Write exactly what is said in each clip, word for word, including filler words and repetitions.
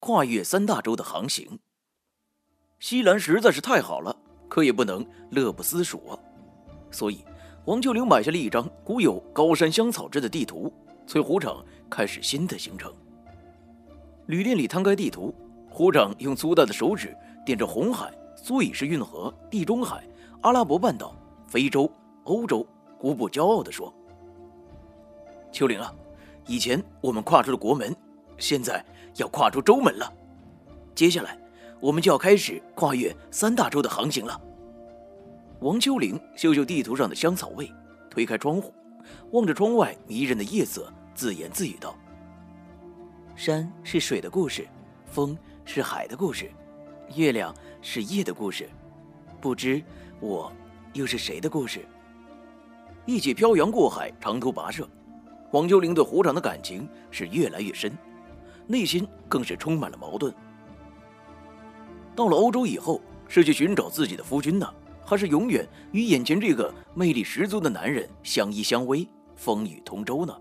跨越三大洲的航行。西兰实在是太好了，可也不能乐不思蜀啊。所以王秋龄买下了一张古有高山香草之的地图，随虎掌开始新的行程。旅店里摊开地图，虎掌用粗大的手指点着红海、苏伊士运河、地中海、阿拉伯半岛、非洲、欧洲，无不骄傲地说：秋龄啊，以前我们跨出了国门，现在要跨出洲门了。接下来我们就要开始跨越三大洲的航行了。王秋龄嗅嗅地图上的香草味，推开窗户，望着窗外迷人的夜色，自言自语道：山是水的故事，风是海的故事，月亮是夜的故事，不知我又是谁的故事。一起漂洋过海，长途跋涉，王秋龄对虎掌的感情是越来越深，内心更是充满了矛盾。到了欧洲以后，是去寻找自己的夫君呢，还是永远与眼前这个魅力十足的男人相依相偎，风雨同舟呢？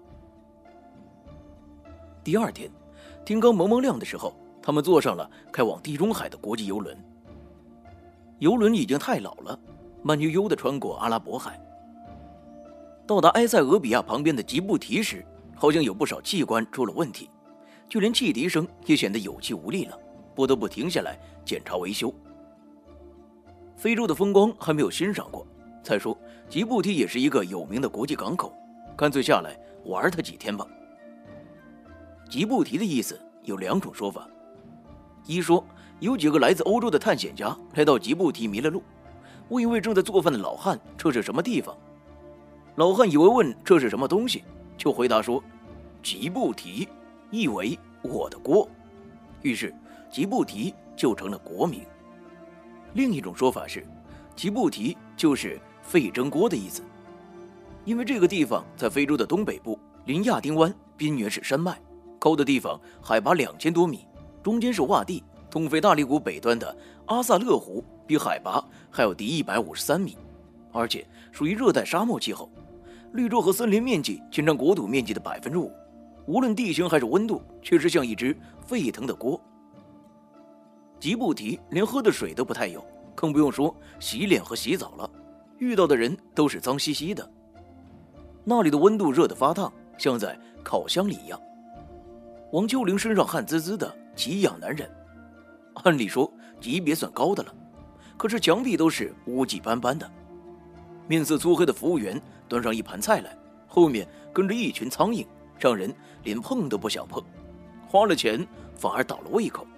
第二天天刚蒙蒙亮的时候，他们坐上了开往地中海的国际游轮。游轮已经太老了，慢悠悠地穿过阿拉伯海。到达埃塞俄比亚旁边的吉布提时，好像有不少器官出了问题，就连汽笛声也显得有气无力了，不得不停下来检查维修。非洲的风光还没有欣赏过，再说吉布提也是一个有名的国际港口，干脆下来玩它几天吧。吉布提的意思有两种说法，一说有几个来自欧洲的探险家来到吉布提迷了路，问一位正在做饭的老汉这是什么地方。老汉以为问这是什么东西，就回答说吉布提，意为我的锅，于是吉布提就成了国名。另一种说法是吉布提就是费蒸锅的意思，因为这个地方在非洲的东北部，临亚丁湾，边缘是山脉，高的地方海拔两千多米，中间是洼地，通非大利谷北端的阿萨勒湖比海拔还要低一百五十三米，而且属于热带沙漠气候，绿洲和森林面积仅占国土面积的百分之五，无论地形还是温度，确实像一只沸腾的锅。吉布提连喝的水都不太有，更不用说洗脸和洗澡了，遇到的人都是脏兮兮的。那里的温度热得发烫，像在烤箱里一样。王秋龄身上汗滋滋的，奇痒难忍。按理说级别算高的了，可是墙壁都是污迹斑斑的。面色粗黑的服务员端上一盘菜来，后面跟着一群苍蝇，让人连碰都不想碰，花了钱反而倒了胃口。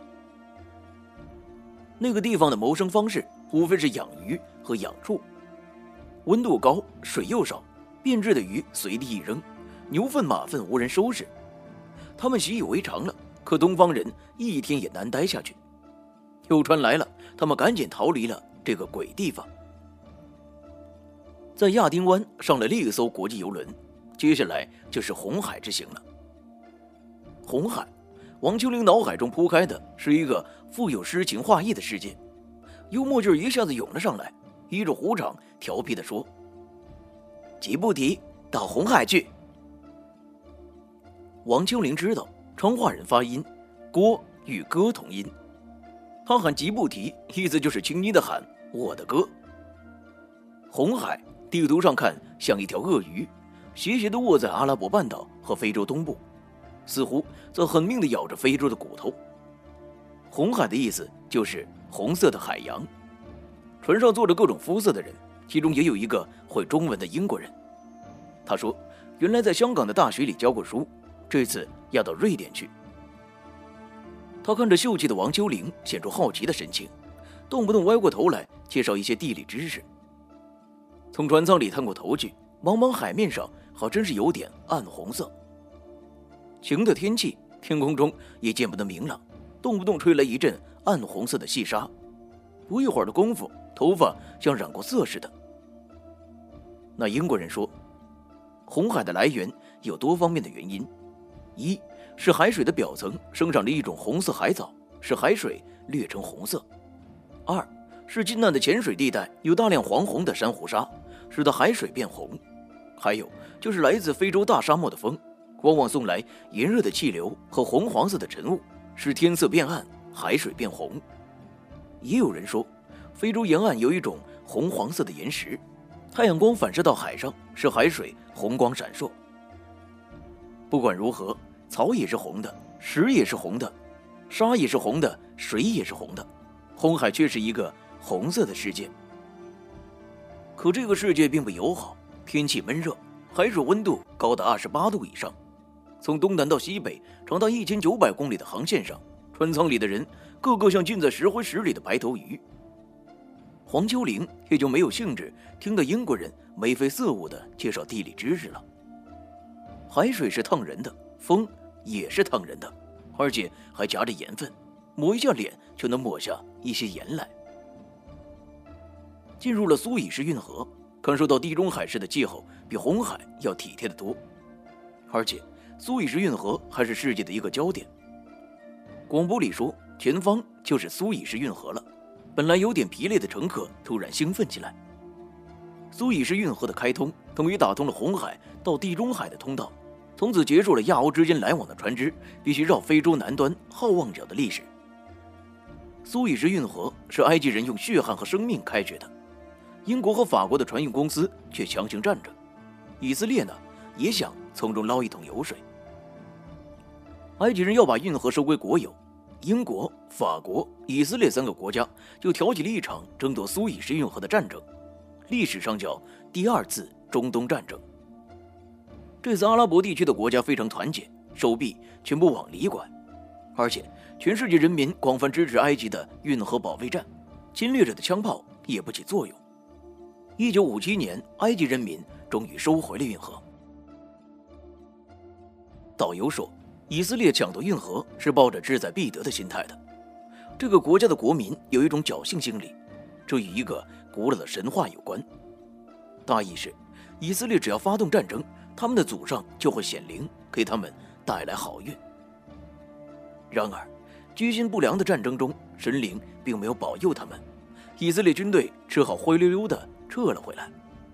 那个地方的谋生方式无非是养鱼和养畜，温度高，水又少，变质的鱼随地一扔，牛粪马粪无人收拾。他们习以为常了，可东方人一天也难待下去。有船来了，他们赶紧逃离了这个鬼地方。在亚丁湾上了另一艘国际游轮，接下来就是红海之行了。红海，王秋龄脑海中铺开的是一个富有诗情画意的世界，幽默劲儿一下子涌了上来，依着虎掌调皮地说：吉布提到红海去。王秋龄知道昌化人发音郭与歌同音，他喊吉布提意思就是轻轻地喊我的歌。红海地图上看像一条鳄鱼，斜斜地卧在阿拉伯半岛和非洲东部，似乎在狠命地咬着非洲的骨头。红海的意思就是红色的海洋。船上坐着各种肤色的人，其中也有一个会中文的英国人。他说原来在香港的大学里教过书，这次要到瑞典去。他看着秀气的王秋龄，显出好奇的神情，动不动歪过头来介绍一些地理知识。从船舱里探过头去，茫茫海面上还真是有点暗红色。晴的天气，天空中也见不得明朗，动不动吹来一阵暗红色的细沙，不一会儿的功夫，头发像染过色似的。那英国人说，红海的来源有多方面的原因，一是海水的表层生长着一种红色海藻，使海水略呈红色；二是近岸的浅水地带有大量黄红的珊瑚沙，使得海水变红；还有就是来自非洲大沙漠的风，往往送来炎热的气流和红黄色的尘雾， 是天色变暗，海水变红。也有人说，非洲沿岸有一种红黄色的岩石，太阳光反射到海上，使海水红光闪烁。不管如何，草也是红的，石也是红的，沙也是红的，水也是红的，红海却是一个红色的世界。可这个世界并不友好，天气闷热，海水温度高达二十八度以上。从东南到西北长达一千九百公里的航线上，船舱里的人个个像浸在石灰石里的白头鱼。黄秋玲也就没有兴致听到英国人眉飞色舞地介绍地理知识了。海水是烫人的，风也是烫人的，而且还夹着盐分，抹一下脸就能抹下一些盐来。进入了苏伊士运河，感受到地中海式的气候比红海要体贴得多，而且苏伊士运河还是世界的一个焦点。广播里说前方就是苏伊士运河了，本来有点疲累的乘客突然兴奋起来。苏伊士运河的开通等于打通了红海到地中海的通道，从此结束了亚欧之间来往的船只必须绕非洲南端好望角的历史。苏伊士运河是埃及人用血汗和生命开掘的，英国和法国的船运公司却强行站着，以色列呢也想从中捞一桶油水。埃及人要把运河收归国有，英国、法国、以色列三个国家就挑起了一场争夺苏伊士运河的战争，历史上叫第二次中东战争。这次阿拉伯地区的国家非常团结，手臂全部往里拐，而且全世界人民广泛支持埃及的运河保卫战，侵略者的枪炮也不起作用。一九五七年，埃及人民终于收回了运河。导游说，以色列抢夺运河是抱着志在必得的心态的。这个国家的国民有一种侥幸心理，这与一个古老的神话有关。大意是，以色列只要发动战争，他们的祖上就会显灵，给他们带来好运。然而，居心不良的战争中，神灵并没有保佑他们，以色列军队只好灰溜溜地撤了回来。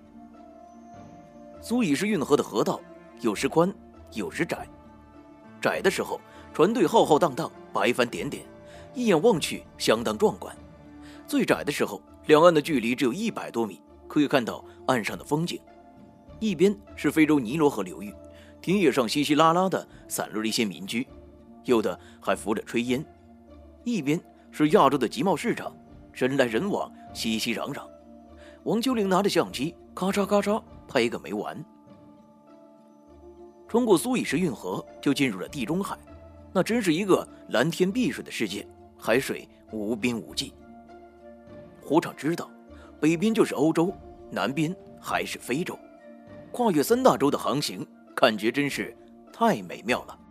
苏伊士运河的河道有时宽，有时窄。窄的时候，船队浩浩荡荡，白帆点点，一眼望去相当壮观。最窄的时候，两岸的距离只有一百多米，可以看到岸上的风景。一边是非洲尼罗河流域，田野上稀稀拉拉的散落了一些民居，有的还扶着炊烟；一边是亚洲的集贸市场，人来人往，熙熙攘攘。王秋玲拿着相机，咔嚓咔嚓拍个没完。穿过苏伊士运河，就进入了地中海，那真是一个蓝天碧水的世界，海水无边无际。火场知道，北边就是欧洲，南边还是非洲，跨越三大洲的航行，感觉真是太美妙了。